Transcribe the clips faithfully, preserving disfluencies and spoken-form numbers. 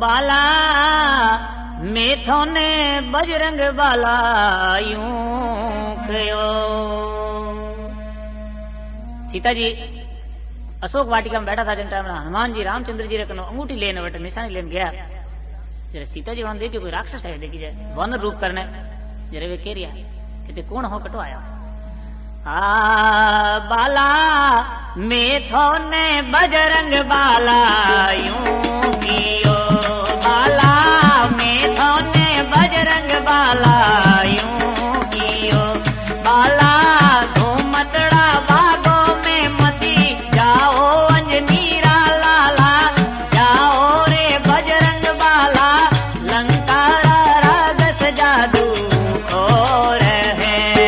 बाला मेथों ने बजरंग बाला यूं कयो। सीता जी अशोक वाटिका में बैठा था जिन टाइम हनुमान जी रामचंद्र जी रखनो अंगूठी लेने बैठे निशानी लेने गया। जरा सीता जी वहां देखियो कोई राक्षस है देखी जाए वानर रूप करने जरा वे कह रिया कहते कौन हो कटो आया। आ बाला मेथों ने बजरंग बाला यूं कियो। बाला मेथों ने बजरंग बाला यूं कियो। बाला घूमतड़ा बागों में मती जाओ अंजनीरा लाला जाओ रे बजरंग बाला लंका रागस जादू और है।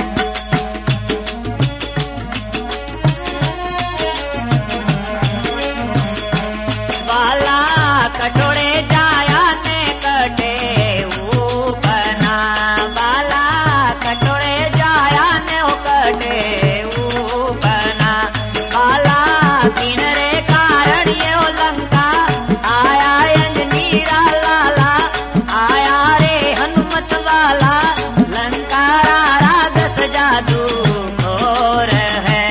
बाला कटोरे जाया ने कटे ऊपना। बाला कटोरे जाया ने कटे ऊपना। बाला तीन रे कारण ये लंका आया अंजनीरा लाला आया रे हनुमत वाला लंका रागस जादू और है।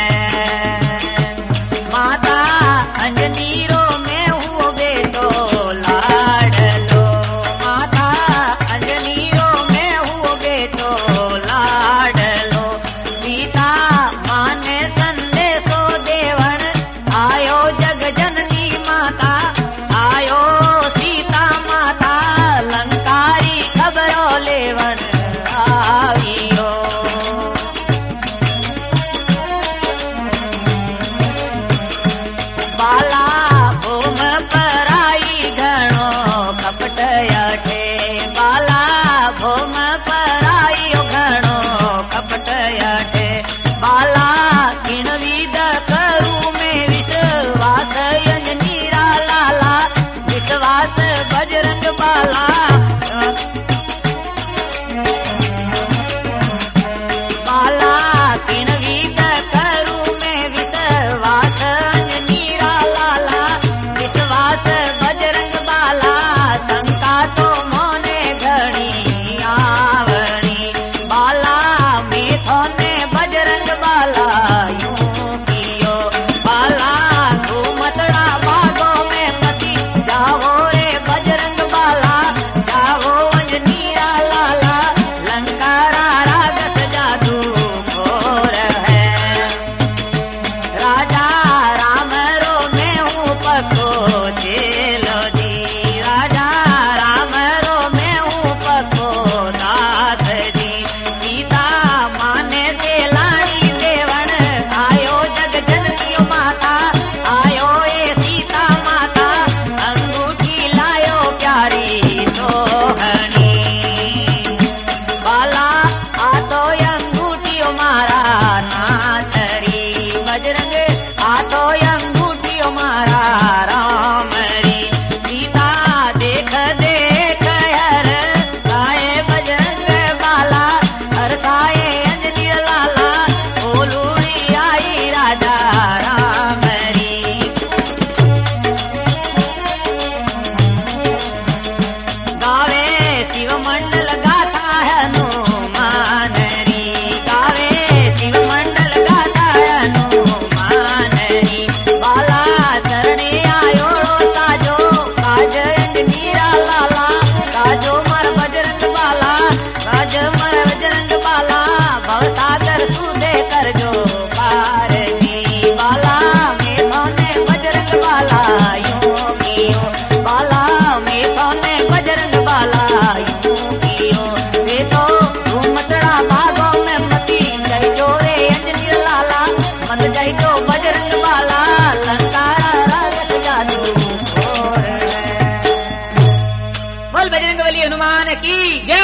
माता अंजनीरो में हुओ बेटो लाडलो। माता अंजनीरो में हुओ बेटो लाडलो। सीता माने संदेशो देवन आयो जग जननी माता आयो सीता माता लंकारी खबरो लेवन आवियो। बाला भूम पराई घणो कपट अठे। बाला भूम पराई घणो कपट अठे। बाला किन विद करू में विश्वास अंजनीरा लाला विश्वास बजरंग बाला। बाला किन विद करू में विश्वास अंजनीरा लाला विश्वास बजरंग बाला शंका तो मोने घणी आवणी। बाला मेथों ने बजरंग बाला यूं कियो। बाला घूमतड़ा बागों में मती जाओ रे बजरंग बाला जाओ अंजनीरा लाला लंका रागस जादू और है। राजा राम रो में हूँ पको चेलो जी। राजा राम रो में हूँ पको दास जी। सीता माने से लाड़ी देवन आयो जग जननी माता आयो ए सीता माता अंगूठी लायो प्यारी तोहनी। बाला आतो अंगूठी मारा नाथरी बजरंग आतो अंगूठी मारा रामरी। सीता देख देख हर साए बजरंग बाला हर साए अंजनी लाला ओलूड़ी आई राजा रामरी। गावे शिव मंडल गाथा हनुमानरी। गावे शिव मंडल गाथा हनुमानरी। बाला शरणे आयो ताजो काज अंजनीरा लाला काजो मर बजरंग बाला काज मर बजरंग बाला भवसागर सुदे करजो पार जी। बाला मेथों ने बजरंग बाला यूं कियो। बाला मेथों ने बजरंग बाला यूं कियो। वे तो घूमतड़ा बागों में मती जय जो रे अंजनी लाला मत जय जो बजरंग बाला लंकारा रागस जादू और है। बोल बजरंग बली हनुमान की जय।